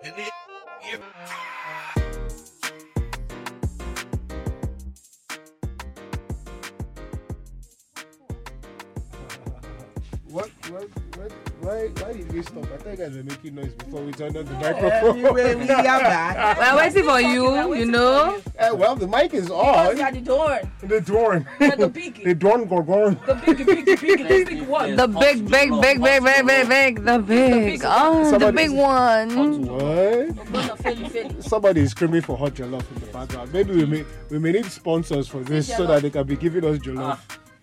Why did we stop? I thought you guys were making noise before we turned on the microphone. Anyway, we are back. We're waiting for you, you know. Well, the mic is on. Yeah, the door. The door. Yeah, the big. The door gorgon. The big one. The big. The big one. What? Somebody is screaming for hot jollof in the background. Maybe we may need sponsors for this so that they can be giving us jollof.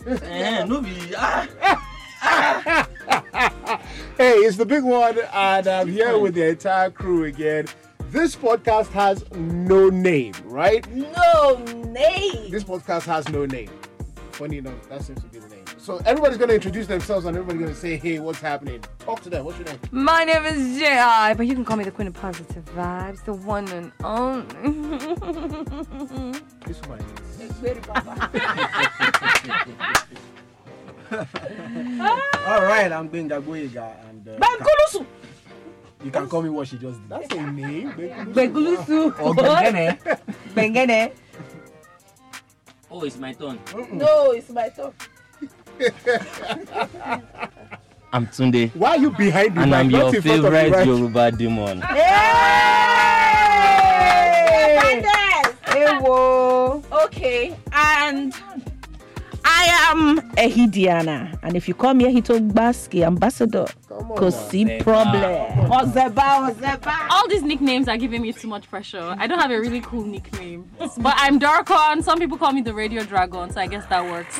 Hey, it's the big one, and I'm here with the entire crew again. This podcast has no name, right? No name. This podcast has no name. Funny enough, that seems to be the name. So everybody's going to introduce themselves and everybody's going to say, hey, what's happening? Talk to them. What's your name? My name is J.I., but you can call me the Queen of Positive Vibes, the one and only. This one. It's very papa. All right, I'm Benga Boyega, and Bengulusu. you can call me what she just did. That's a name. Begulusu. Or Bengene. Bengene. Oh, it's my turn. No, it's my turn. I'm Tunde, Why are you behind the and mic? I'm Not your in front of the favorite mic? Yoruba demon. Hey! Ewo. Okay, and I am Ehidiana, and if you call me Ehito Baski ambassador, Come on cause now. see problem. Ozeba. All these nicknames are giving me too much pressure. I don't have a really cool nickname. But I'm Darkon. Some people call me the Radio Dragon, so I guess that works.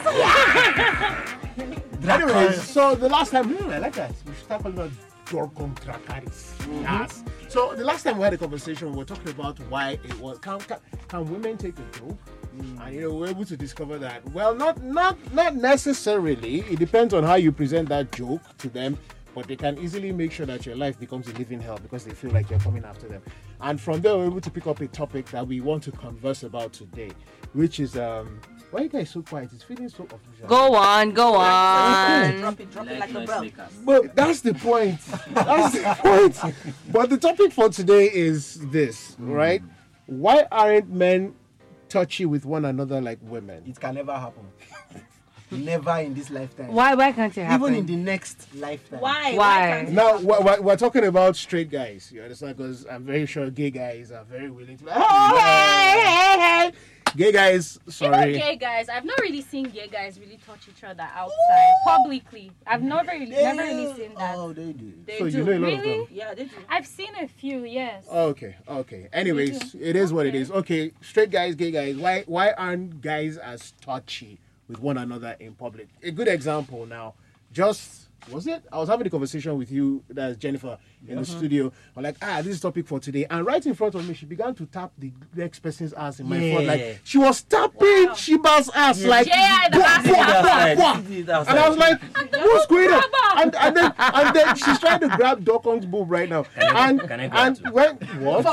Anyways, so the last time, I like that. We should start calling it Dorcom Trakaris. Yes. So the last time we had a conversation, we were talking about why it was. Can women take a joke? And we were able to discover that. Well, not necessarily. It depends on how you present that joke to them. But they can easily make sure that your life becomes a living hell because they feel like you're coming after them. And from there, we're able to pick up a topic that we want to converse about today, which is why are you guys so quiet? It's feeling so official. Go on. Drop it like a bell. But that's the point. That's the point. But the topic for today is this, right? Why aren't men touchy with one another like women? It can never happen. Never in this lifetime. Why can't it happen? Even in the next lifetime. Why? Now, we're talking about straight guys. You understand? Because I'm very sure gay guys are very willing to. Hey. Gay guys, sorry. Even gay guys, I've not really seen gay guys really touch each other outside publicly. I've never really seen that. Oh, they do. They So do. you know a lot of Really? them. Yeah, they do. I've seen a few, yes. Okay. Anyways, it is what it is. Okay, straight guys, gay guys. Why aren't guys as touchy with one another in public? A good example now. I was having a conversation with you, that's Jennifer, in the studio. I'm like, this is topic for today. And right in front of me, she began to tap the next person's ass in my front. Like, she was tapping Shiba's ass. Like, And and I was like, what's going on? And then she's trying to grab Dokong's boob right now. Can I grab too? What?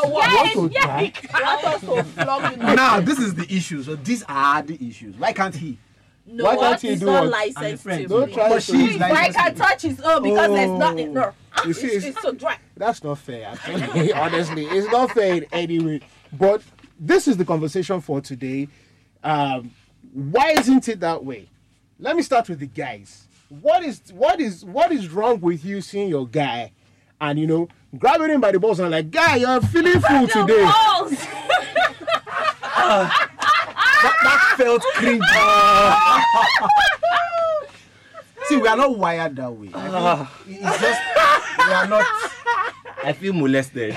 Now, this is the issue. So these are the issues. Why can't he? No, Why can't he he's do not what? licensed to. Don't try But to. she's Why like. can't touch his own because there's nothing. No, You see, it's so dry. That's not fair, actually. Honestly, it's not fair in any way. But this is the conversation for today. Why isn't it that way? Let me start with the guys. What is wrong with you seeing your guy and grabbing him by the balls and like, guy, you're feeling full today. That felt cringe. See, we are not wired that way. It's just we are not. I feel molested.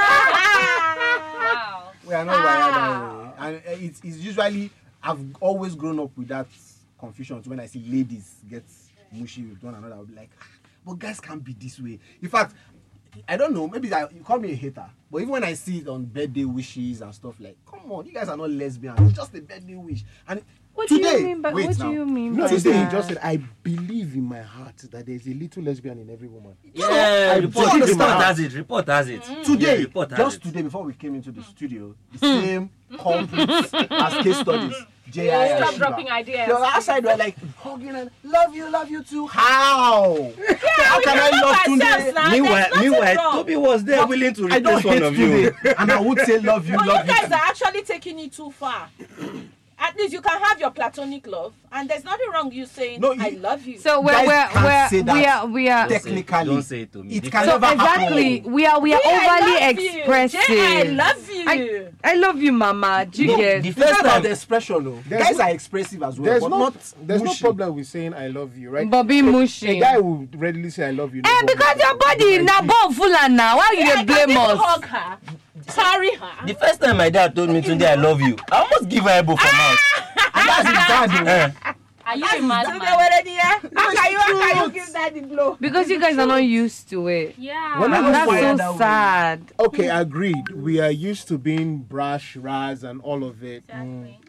Wow. We are not wired that way, and it's usually I've always grown up with that confusion. So when I see ladies get mushy with one another, I'll be like, but guys can't be this way. In fact, I don't know, maybe you call me a hater, but even when I see it on birthday wishes and stuff, like, come on, you guys are not lesbian. It's just a birthday wish. And What do Today, you mean by wait what now. do you mean No, by today he that? just said, I believe in my heart that there's a little lesbian in every woman. Yeah, report understand. has it. Report has it. Today, Yeah, report has just it. today before we came into the studio, the same culprits as case studies. J.I. and Stop Shiva. dropping ideas. The outside were like hugging and love you too. How? How can I love Tunde? Meanwhile, Toby was there willing to I don't replace one hate of you. Tunde, and I would say love you, But love you guys you. are actually taking it too far. At least you can have your platonic love, and there's nothing wrong you saying No, I love you. So Guys can't say that. we are Technically, Don't say it to me. it This- can so never exactly happen. we are I overly love you. expressive. Jay, I love you. I love you, Mama. Do you No, get? the It's not first about time the expression, though. There's Guys no- are expressive as well, There's but no not no mushy. problem with saying I love you, right? But be mushy. A guy will readily say I love you. no Eh, problem. because your body na bone full and now. Why you I dey can even blame us? hug her, carry her. the first time my dad told me Tunde I love you, I almost give her elbow for mouth. And that's his dad, Eh. Are you a madman? How can you give that the blow? Because you guys are not used to it. Yeah. When I And was that's quiet, so sad. Okay, agreed. We are used to being brash, raz, and all of it. Exactly.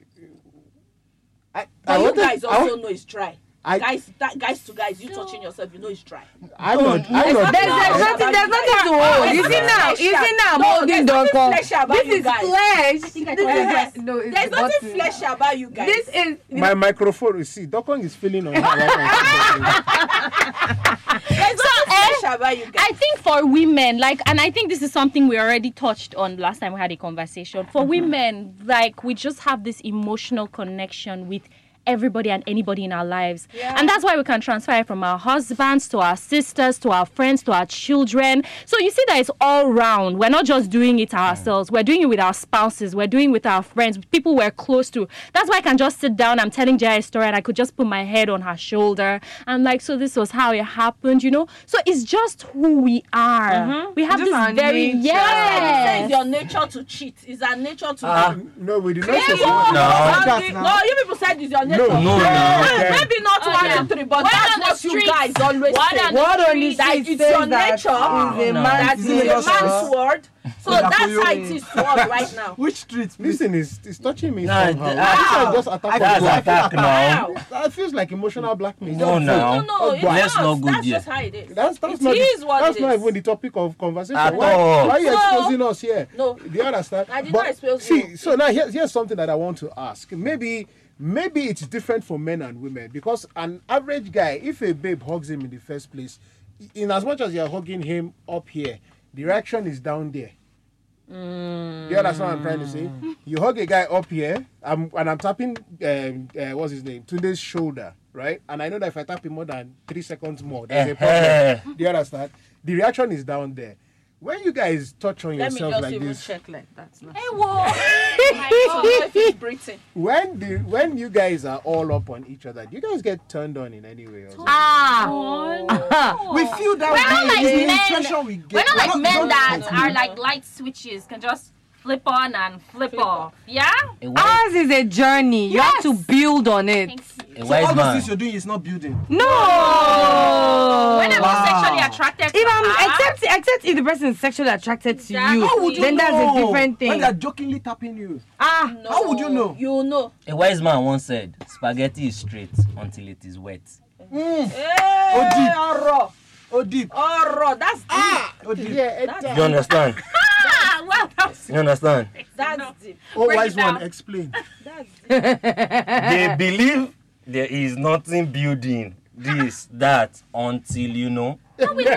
But you wanted- guys also know it's dry. I- Guys to guys, you touching yourself, you know it's dry. I'm not. I'm not. There's nothing to hold. You see now, I'm No, holding there's nothing Duncan. fleshy about This you is guys. flesh. think I This told you guys. is no, it's There's nothing button. fleshy about you guys. This is My microphone, you see, Dokong is feeling on that. There's nothing fleshy about you guys. I think for women, like, and I think this is something we already touched on last time we had a conversation. For women, like, we just have this emotional connection with everybody and anybody in our lives. Yeah. And that's why we can transfer it from our husbands to our sisters, to our friends, to our children. So you see that it's all round. We're not just doing it ourselves. We're doing it with our spouses. We're doing it with our friends, with people we're close to. That's why I can just sit down. I'm telling Jai a story and I could just put my head on her shoulder. I'm like, so this was how it happened, you know? So it's just who we are. We have Just our this very, nature. It's yes. your nature to cheat. It's our nature to No, we did not Yeah, say you so. are. No. No, you people said it's your nature. No, Maybe not Okay. 1, 2, 3, but Word that's on the what you street. guys always Word say. on the what only That says it's your that nature. is a No. man's That is a nature. man's word. So Yeah, that's for you. how it is to us right now. Which street? Listen, it's touching me Nah, somehow. that- This is just attack. That's on attack now. That feels like emotional blackmail. No, no. No, it's Let's not. not go That's there. just how it is. That's It not. is what That's it not is. even the topic of conversation. At Why all. are you No. exposing us here? No. Do you understand? I did But not expose see, you. so now here's something that I want to ask. Maybe it's different for men and women because an average guy, if a babe hugs him in the first place, in as much as you're hugging him up here, the reaction is down there. Do you understand what I'm trying to say? You hug a guy up here, and I'm tapping, what's his name, Tunde's shoulder, right? And I know that if I tap him more than 3 seconds more, there's a problem. Do you understand? The reaction is down there. When you guys touch on Let me yourself just like even this, check like that. Now. Hey, whoa. So know if it's breathing. when you guys are all up on each other, do you guys get turned on in any way? Or something? We feel that We're not like the men. impression we get. We're not like men don't that continue. are like light switches, can just flip on and flip off. Yeah? Ours is a journey. You have to build on it. Thank you. A So all wise those man. things you're doing is not building. No. When I'm not sexually attracted to If I'm her, except if the person is sexually attracted to Exactly. you, How would you then that's a different When thing. they're jokingly tapping you. No. How would you know? You know. A wise man once said, spaghetti is straight until it is wet. Hey, Oro. Oh, deep. Oro. That's deep. Oh, deep. You understand? well, that's You understand? That's deep. Oh, Break wise it down. one, explain. That's deep. They believe there is nothing building this, that, until you know. not with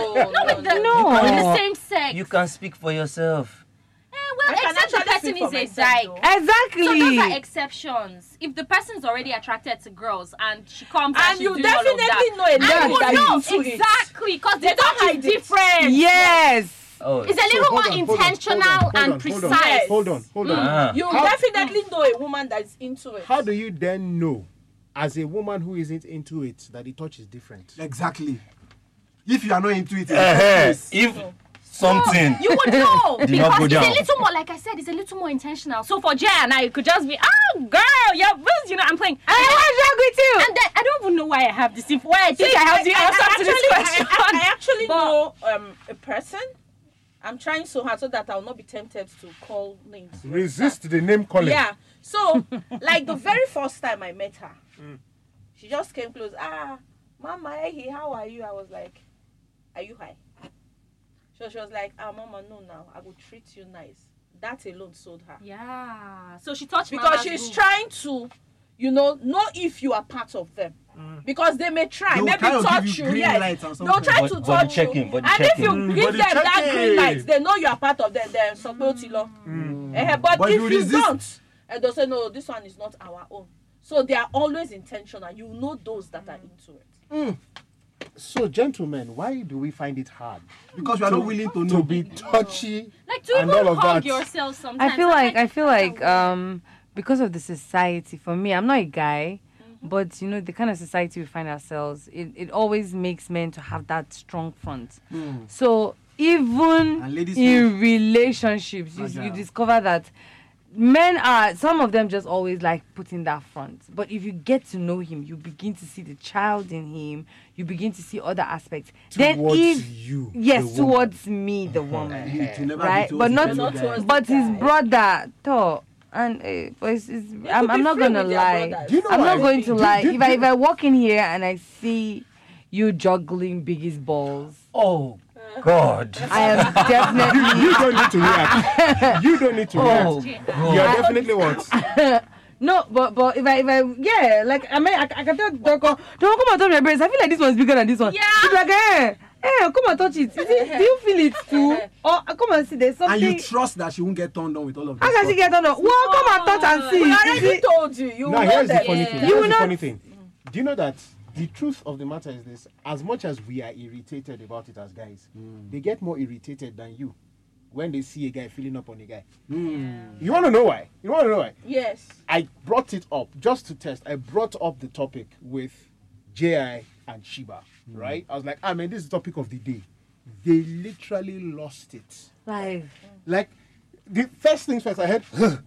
the same sex. You can speak for yourself. Well, I can except the actually person speak for is a myself, dyke. though. So those are Exactly. exceptions. If the person's already attracted to girls and she comes And she's you doing all of definitely that, know a and lady you that know is into it. exactly because the They don't touch hide is it. different. Yes. Oh, It's a little more intentional and precise. Hold on. Ah. You How- definitely know a woman that is into it. How do you then know, as a woman who isn't into it, that the touch is different? Exactly. If you are not into it, in the Eh-heh. first place. If something You would know Did not because go it's down. a little more, like I said, it's a little more intentional. So for Jay and I, it could just be, oh girl, yeah, you know, I'm playing. I wrong with you. And then I don't even know why I have this. Why I think I have the answer to this question. I actually But- know a person I'm trying so hard so that I'll not be tempted to call names. Resist the name calling. Yeah. So, like the very first time I met her, she just came close. Mama, hey, how are you? I was like, are you high? So she was like, Mama, no, now I will treat you nice. That alone sold her. Yeah. So she touched Because Mama's she's boob. trying to, know if you are part of them. Because they may try, They will maybe kind of touch give you you. green Yes. lights and They'll something. try to Body touch you. checking, body And if checking. you give Body them that green checking. light, they know you are part of them. They're supposed to love. But But if you you resist. don't, and they'll say, no, this one is not our own. So they are always intentional. You know those that are into it. So, gentlemen, why do we find it hard Because you are not willing to to know. be touchy Like to and even all of hug that? yourself sometimes. I feel like weird. because of the society, for me, I'm not a guy, but you know, the kind of society we find ourselves, it always makes men to have that strong front. So even And ladies in relationships, you Fragile. discover that men are, some of them just always like putting that front. But if you get to know him, you begin to see the child in him, you begin to see other aspects. Towards you, the yes, woman. towards me, the woman. It will never be Right, towards but the not, fellow Not guy. towards- but his guy. brother, Thor, and but I'm be not free gonna with their lie. brothers. Do you know I'm not why? going to Do- lie. do- If I walk in here and I see you juggling Biggie's balls, Oh, God. I am definitely You don't need to react. You don't need to Oh, react. God. You're definitely what? no. But if I yeah, like I mean I can tell don't come and touch my breast. I feel like this one's bigger than this one. Yeah. It's like come and touch it. Do you feel it too? Or come and see there's And something. you trust that she won't get turned on with all of this. How can she get on? Well, come and touch and see. We You already see? told you. You Now, know here's the that. funny thing. You Here's will the not- funny thing. Do you know that the truth of the matter is this? As much as we are irritated about it as guys, they get more irritated than you when they see a guy filling up on a guy. You want to know why? You want to know why? Yes. I brought it up just to test. I brought up the topic with J.I. and Shiba, right? I was like, man, this is the topic of the day. They literally lost it. Like, the first things first, I heard,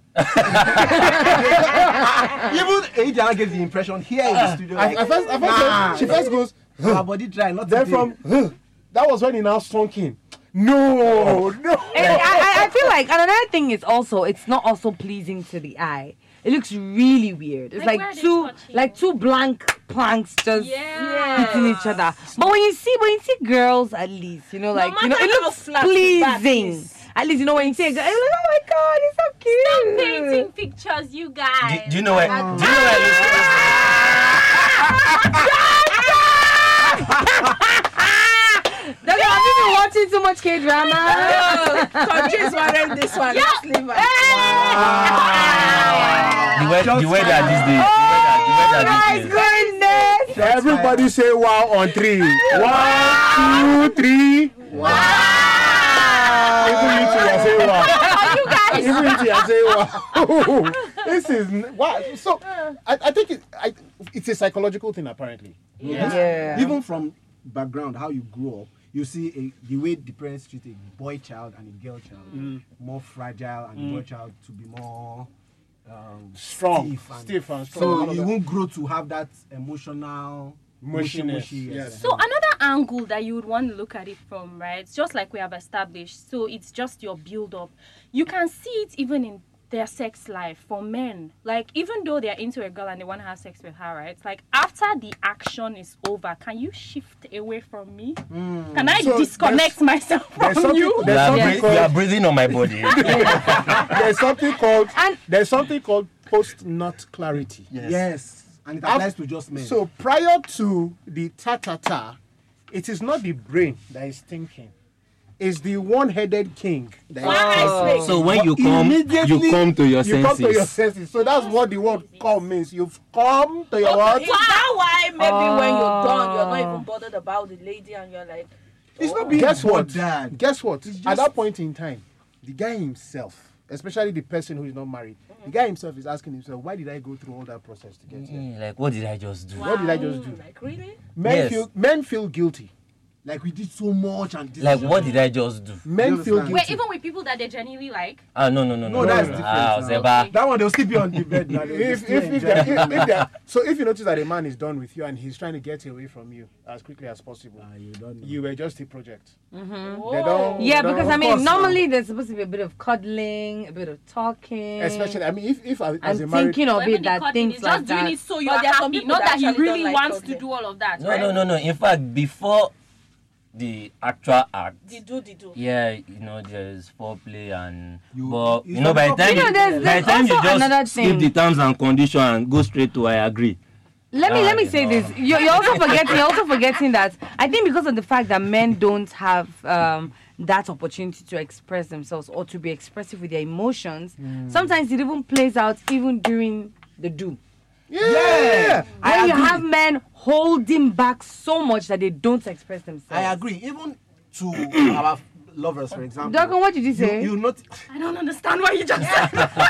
Even Adriana gave the impression here in the studio. Like, she first goes, her body dry, not then today. from, that was when he now stunk in. No. And I feel like and another thing is also it's not also pleasing to the eye. It looks really weird. It's Like, like, where are they two touching? two blank planks just Yeah. hitting each other. But when you see girls at least, you know, like matter you know, it how looks flat the back pleasing. is. At least you know when you see a girl, you're like, oh my god, it's so cute. Stop painting pictures, you guys. Do you know why? Do you know why? Have you been watching too much K-drama? Countries wearing this one. Just leave her. The weather these days. The weather My these days. goodness. Everybody say wow on 3. 1, 2, 3. Wow. Even you two are saying wow. You guys. Even you two are saying wow. This is wow. So I think it's a psychological thing apparently. Yeah. Even from background, how you grew up, you see the way the parents treat a boy child and a girl child more fragile, and the boy child to be more Strong, stiff and strong. so all of you that. won't grow to have that emotional Mushiness, mushy, yes. So another angle that you would want to look at it from, right? It's just like we have established. So it's just your build up. You can see it even in their sex life for men. Like even though they're into a girl and they want to have sex with her, right? It's like after the action is over, can you shift away from me? Can I So disconnect myself There's from something, you? You are, there's, you something are called, breathing on my body. there's something called post-nut clarity. yes, and it applies to just men. So prior to the ta-ta-ta, it is not the brain that is thinking. It's the one-headed king that is thinking. So when you come to your You come to your senses. So that's what the word come means. You've come to your what? Is that why maybe when you're done, you're not even bothered about the lady and you're like, it's not being Guess what? bothered. Guess what? It's At just- that point in time, the guy himself, especially the person who is not married, the guy himself is asking himself, why did I go through all that process to get here? Like, what did I just do? What did I just do? like really? Men Yes. feel guilty Like we did so much and this. Like, what did I just do? Men You feel understand? guilty. Wait, even with people that they genuinely like. No, that's different now. Zeba. That one they'll sleep you on the bed. Now. if so if you notice that a man is done with you and he's trying to get away from you as quickly as possible, you don't know. you were just a project. They Oh. don't, Yeah, they don't- because I of mean, course, normally there's supposed to be a bit of cuddling, a bit of talking. especially I mean if as I'm a married thinking of But even it the that cutting things is like just doing that. it so But you're there are some happy. people Not that that he actually really don't like wants to cuddling. do all of that, right? No. In fact, before the actual act, The do. yeah, there's foreplay and You- but it's by the not time You know, there's by the time you also just another skip thing. the terms and conditions and go straight to I agree. Let me say no. this. You're also forgetting that I think because of the fact that men don't have that opportunity to express themselves or to be expressive with their emotions, sometimes it even plays out even during the do. yeah. When you have men holding back so much that they don't express themselves. I agree. Even to our lovers, for example. Duncan, what did you say? You not. I don't understand what you just said.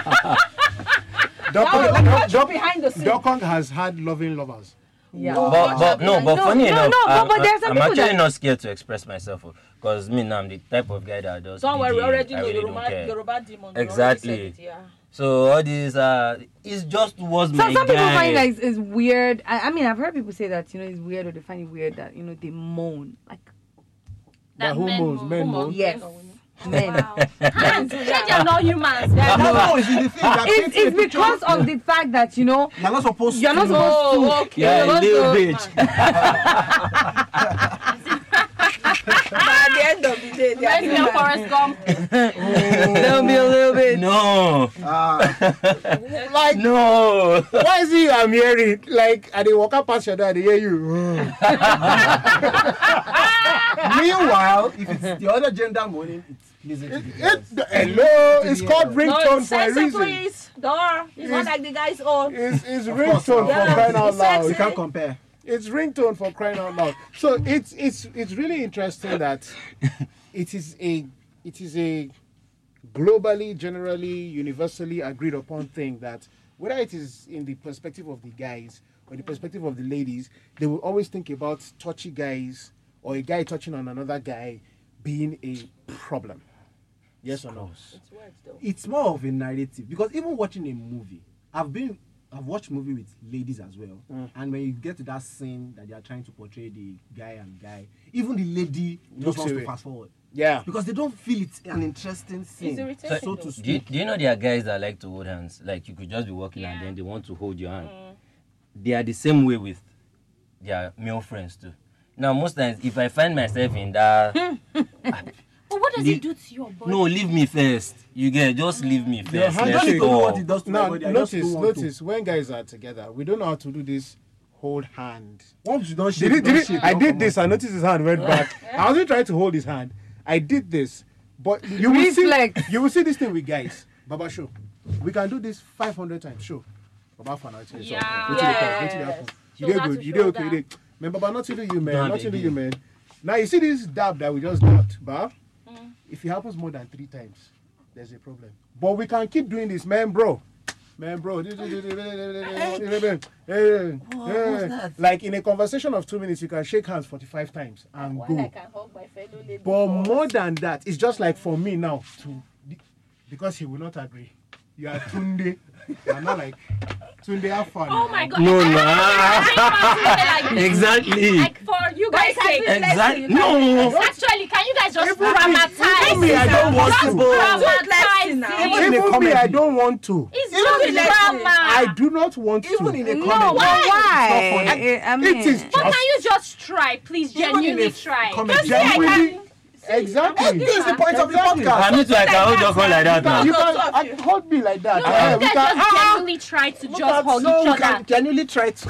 Behind the scenes. Dokong has had loving lovers. Yeah. But funny enough, but there are some I'm people actually that- not scared to express myself because me now I'm the type of guy that does. Don't worry, we already I know really don't Yoruba care. demon. Exactly. So all these it's just was So my some people guy. find like it's weird. I mean, I've heard people say that it's weird, or they find it weird that they moan like That who moans, men moan. yes, men. Wow. They are not humans. No, it's the thing that It's because of the fact that you're not supposed you're not to. supposed to. Yeah, you're little supposed bitch. At the end of the day, they are Reminds me of Forrest Gump. There'll be a little bit. No, Like no. why is it I'm hearing like I they walk up past your dad, they hear you. Meanwhile, if it's the other gender moaning, it's pleasing to the girls. Hello, it's called No, ringtone it's for a sexy, reason. please. Door. It's not like the guy's own. It's course, ringtone for yeah. crying out It's loud. You sexy. can't compare. It's ringtone for crying out loud. So it's really interesting that it is a globally, generally, universally agreed upon thing that whether it is in the perspective of the guys or the perspective of the ladies, they will always think about touchy guys or a guy touching on another guy being a problem. Yes or no? It's words though. It's more of a narrative because even watching a movie, I've watched movie with ladies as well, and when you get to that scene that they are trying to portray the guy and guy, even the lady just Looks wants away. to fast forward Yeah. because they don't feel it's an interesting scene. It's irritating So though. to Do you, speak. do you know there are guys that like to hold hands? Like you could just be walking and then they want to hold your hand. They are the same way with their male friends too. Now most times if I find myself in that But what does Leave- it do to your body? no, leave me first. You get just leave me Your first. hand Let's shake. I don't know what go. it does to Now my body. I just don't want notice when guys are together, we don't know how to do this hold hand. to. Once you don't shake, you Did don't it, shake, I you did don't this. come I out. noticed his hand went back. I wasn't trying to hold his hand. I did this, but you will Reflex. see. You will see this thing with guys. Baba, show. We can do this 500 times. Show. Baba, for now. Yeah. You did Shoulder good. to You did okay. shoulder. You did. Man, Baba, nothing to you, man. Damn, Nothing to baby. you, man. Now you see this dab that we just dabbed, Baba. If it happens more than 3 times, there's a problem. But we can keep doing this, man, bro. Like in a conversation of 2 minutes, you can shake hands 45 times and While go. I can hug my fellow lady. But more than that, it's just like for me now, because he will not agree. You are Tunde. I'm not like Tunde, have fun. Oh my god. No, Like no. this. Exactly. Like for you guys' sake. Exactly. No. Actually, can you guys just Even me, dramatize me, I don't want to. Dramatize it. Even me, comedy. I don't want to. It's Even just in a- drama. I do not want Even to. in a No, comedy. why? I mean, It is But can just you just try, please? Even in Genuinely a try. comedy. Just say I Genuinely- can. exactly. This is the point of the Exactly. podcast. I mean, so I can hold your call like that now. You can hold me like that. No, We you guys can- just genuinely try to just hug No, each we other. can genuinely try to.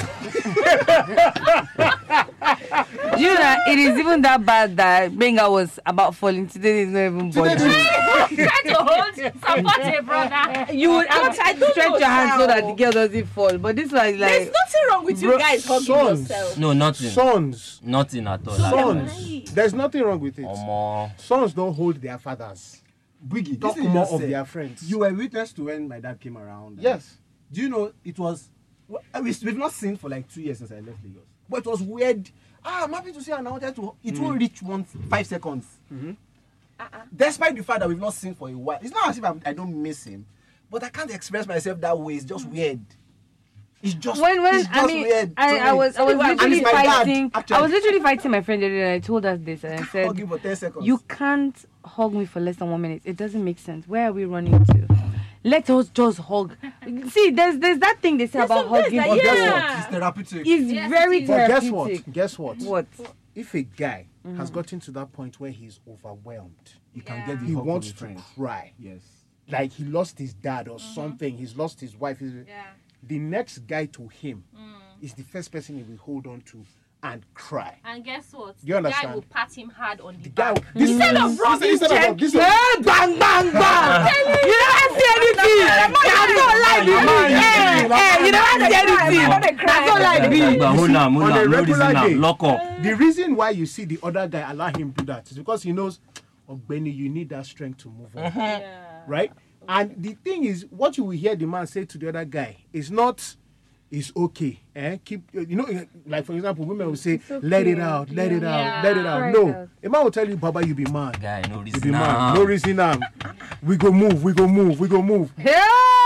you know that it is even that bad that Benga was about falling. Today is not even body. Try to hold, support a brother. You would But I don't stretch know your hand so how. that the girl doesn't fall. But this one is There's like nothing wrong with you Bro, guys hugging sons. yourself. No, nothing. Sons. Nothing at all. Sons. There's nothing wrong with it. Omo. Sons don't hold their fathers. Biggie, Talk this is more just of said. their friends. You were witness to when my dad came around. Yes. Do you know it was? We've not seen for like 2 years since I left Lagos, but it was weird I'm happy to see her. And I wanted to. It won't reach 5 seconds. Despite the fact that we've not seen for a while, it's not as if I don't miss him, but I can't express myself that way. It's just weird. It's just weird. I was literally it's my dad, fighting. actually. I was literally fighting my friend the other day, and I told her this, and I said, Hug him for 10 seconds. "You can't hug me for less than 1 minute. It doesn't make sense. Where are we running to? Let us just hug." See, there's that thing they say about hugging. that- But guess Yeah. what? It's therapeutic. It's Yes, very it is. But therapeutic. guess what? What? If a guy has gotten to that point where he's overwhelmed, You can get the he hug wants from to a friend. cry. Yes. Like he lost his dad or something, he's lost his wife. The next guy to him is the first person he will hold on to and cry. And guess what? You The understand? guy will pat him hard on the Guy, back. Instead of rubbing instead of gently. this Bang, bang, bang! You never see anything. That's all like you never see anything. That's all like me. But hold on, on a no regular reason now. day. Lock up. The reason why you see the other guy allow him do that is because he knows, oh Benny, you need that strength to move on, right? And the thing is, what you will hear the man say to the other guy is not, "It's okay." Keep, like for example, women will say, "Let it out, let it out, let it out." Right No, out. a man will tell you, "Baba, you be man." Guy, no You reason be man. now. No reason now. We go move. We go move. We go move. Hey!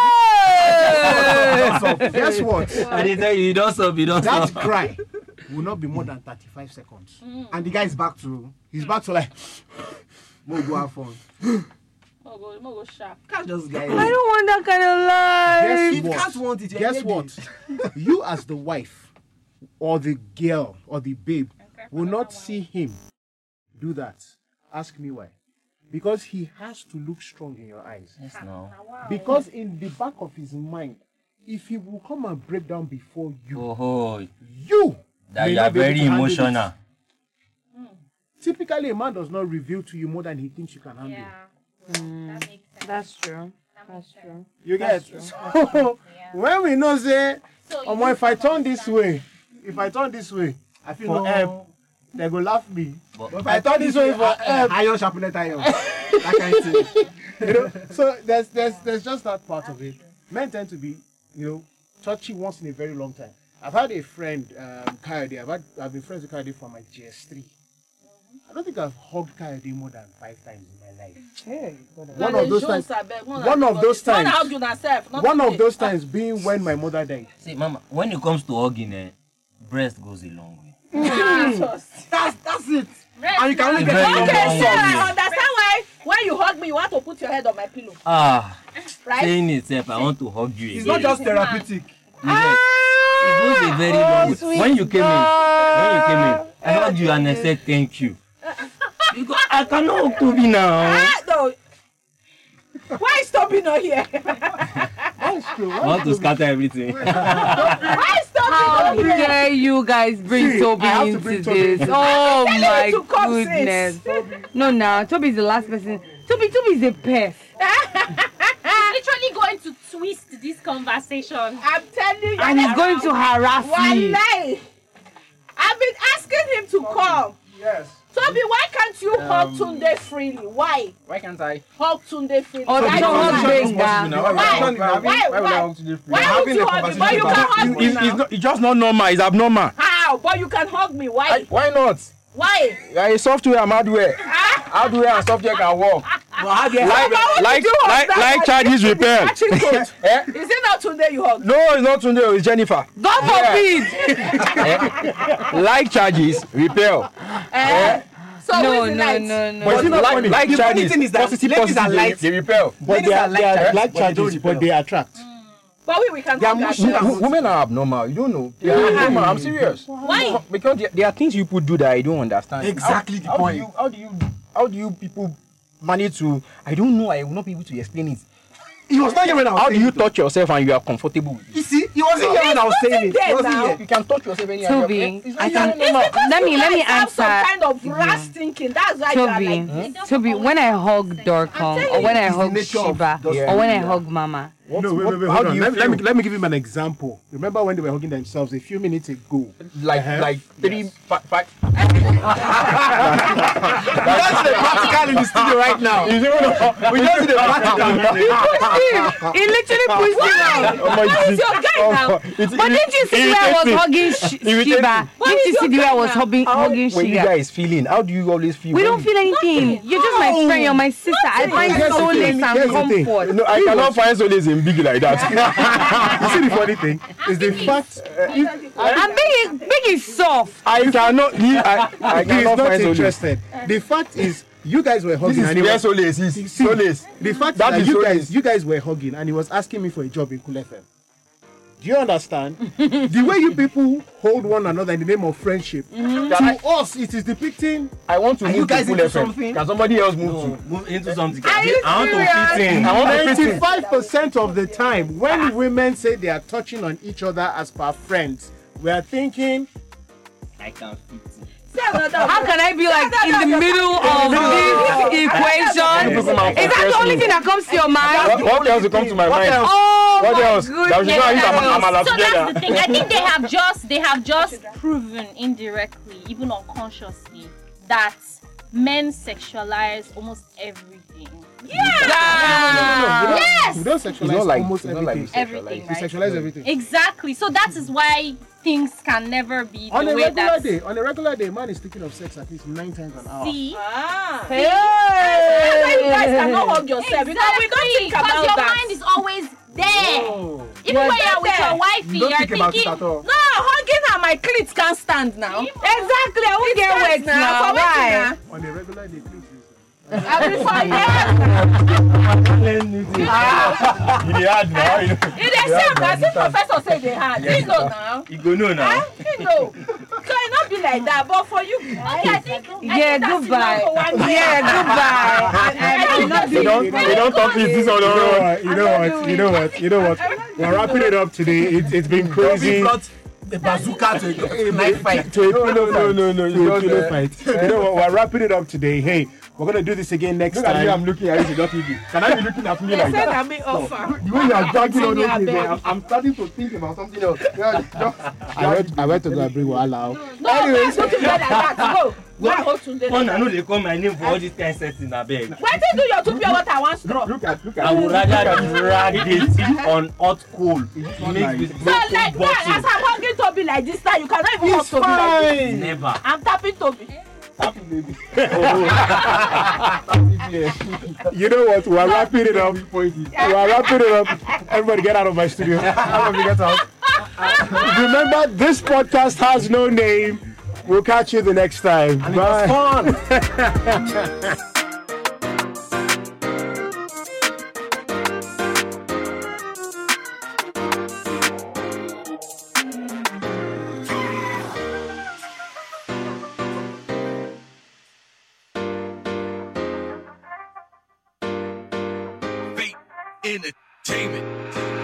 Guess what? I didn't tell you don't stop, you don't That stop. cry will not be more than 35 seconds. And the guy is back to. He's back to like, Mo go have fun. Go sharp. Can't just guy. I don't want that kind of life. You can't want it. Guess what? You as the wife or the girl or the babe will not see him do that. Ask me why. Because he has to look strong in your eyes. Yes, no. Because in the back of his mind, if he will come and break down before you, Oh, you that may you not are be able very to handle it. emotional. Typically, a man does not reveal to you more than he thinks you can handle. That makes sense. That's true. That's true. You get? So, when we know say, if I turn this way, I feel for no. help, they go laugh me. But If I turn this way for help, Iron sharpened iron. That kind of thing. So there's just that part of it. Men tend to be, touchy once in a very long time. I've had a friend, Kayode. I've been friends with Kayode from my GS3. I don't think I've hugged Kayode more than 5 times in my life. One of those times. One of those times being when my mother died. see, Mama, when it comes to hugging, breast goes a long way. That's it. And you can only Very get long it. Okay, so hug. I understand why when you hug me, you want to put your head on my pillow, right? Saying itself, I want to hug you It's again. not just therapeutic. It goes a very long way. When you came in, I hugged you and I said thank you. Because I cannot hug Toby now. No. Why is Toby not here? That's true. I want to scatter everything. Why is Toby How not here? dare you guys bring See, Toby I have to into bring Toby this? into Oh telling my you to come goodness. No, now Toby is the last person. Toby is a pest. Literally going to twist this conversation. I'm telling you. And he's going to harass me. Wallahi. I've been asking him to come. Yes. Toby, why can't you hug Tunde freely? Why? Why can't I? Hug Tunde freely. Or Why don't not? hug Benga. Why would you hug me? But you can hug me now. It's just not normal. It's abnormal. How? But you can hug me. Why? Why not? Why? Yeah, it's software and hardware. Hardware and software can work. Like charges repair. Is it not Tunde you hug? No, it's not Tunde. It's Jennifer. God forbid. Like charges repair. So No, who's the no, light? no, no. But it's not funny. Like The funny charges. thing is that Positive, ladies are positive. light. They repair. But they are like but they don't charges, but they attract. But we can They are hug mushy. ourselves. Women are abnormal. You don't know. They are abnormal. I'm serious. Why? Because there are things you people do that I don't understand. Exactly the How point. How do you people manage to? I don't know. I will not be able to explain it. He was not here when I was How do saying you it. touch yourself and you are comfortable with it? You see, he wasn't here when I was saying it. He wasn't now. here. You can touch yourself anyhow. Toby, I can. It's because Let me you guys have some answer. kind of rash thinking. That's why you are Toby, like this. Toby, when I hug Dorcom, or when I It's the hug nature of Shiba, those or when I people. hug Mama, What, No, wait, what, hold how do on. you feel? Let me give him an example. Remember when they were hugging themselves a few minutes ago? Like three, Yes. five. That's the practical in the studio right now. We just did the practical. He literally pushed him out. Where's your guy now? But didn't you see where I was hugging Shiba? Didn't you see the way I was hugging When you Shiba? guys feeling, how do you always feel? We when don't feel anything. You're just my friend. You're my sister. I find Here's the solace thing, and here's the thing. comfort. No, I cannot find solace in big like that. You see the funny thing is the fact And big is soft. I cannot. I he is cannot not find solace. interested. The fact is you guys were This hugging is and he where was, solace is. see, Solace. the fact That that is solace. you guys were hugging and he was asking me for a job in Cool FM. Do you understand? The way you people hold one another in the name of friendship, to us it is depicting. I want to Are you move to guys Full into FM. something? Can somebody else move No, to? move into something. Are you I want to serious? fit in. I want to fit in. 95% of the time, when women say they are touching on each other as per friends, we are thinking, I can fit in. How can I be like in the middle of this equation? Is that the only thing that comes to your mind? What else will come to my mind? Oh What my else? That we should not eat amala So together. that's the thing. I think they have just proven indirectly, even unconsciously, that men sexualize almost everything. we don't It's sexualize not like almost it's not like we everything. Everything, sexualize. We right? sexualize everything. Exactly. So that is why things can never be On the a way regular that. day, man is thinking of sex at least 9 times an hour. See, That's why you guys cannot hug yourself because we don't think because about your that. mind is always there. Oh. Even when you're with your wifey, You don't you're think about it thinking. at all. No, hugging her, my clit can't stand now. Exactly. I won't get wet now. For Why? On a regular day, please. Every 5 years. You dey hard now. You know. It is same as if professor say they had. You know now. You go know now. You know. Can not be like that, but for you. Okay, I think Yeah, that's goodbye. enough for one day. Yeah, goodbye. They don't talk this on You the know road. what? You know what? We're wrapping it up today. It's been crazy. Brought the bazooka to a knife fight. To a pillow fight. No. To a pillow fight. You know what? We're wrapping it up today. Hey, we're gonna do this again next Look at me, I'm time. looking at you, not you. Can I be looking at me They like said that? I may offer. The way you are dragging all those Continue, things, abeg. I'm starting to think about something else. I went to go and bring Wahala out. No, anyways, don't do like that. Go. Go and hold to Come, I know they call my name for all these kind of settings. I beg. Why did you do your 2 pure water one straw? Look at. I would rather drag it on hot coal. It makes with So like that, as I'm hugging Toby like this now, you cannot even hug Toby like this. Never. I'm tapping Toby. You know what? We're wrapping it up. Everybody get out of my studio. Remember, this podcast has no name. We'll catch you the next time. Bye. Entertainment.